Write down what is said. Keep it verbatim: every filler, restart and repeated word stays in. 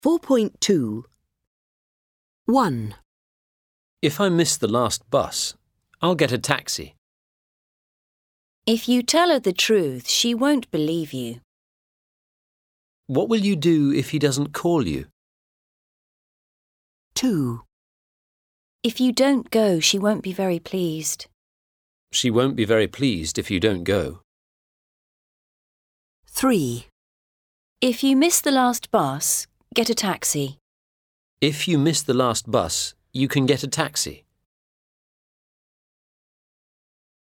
four point two. one. If I miss the last bus, I'll get a taxi. If you tell her the truth, she won't believe you. What will you do if he doesn't call you? two. If you don't go, she won't be very pleased. She won't be very pleased if you don't go. three. If you miss the last bus, get a taxi. If you miss the last bus, you can get a taxi.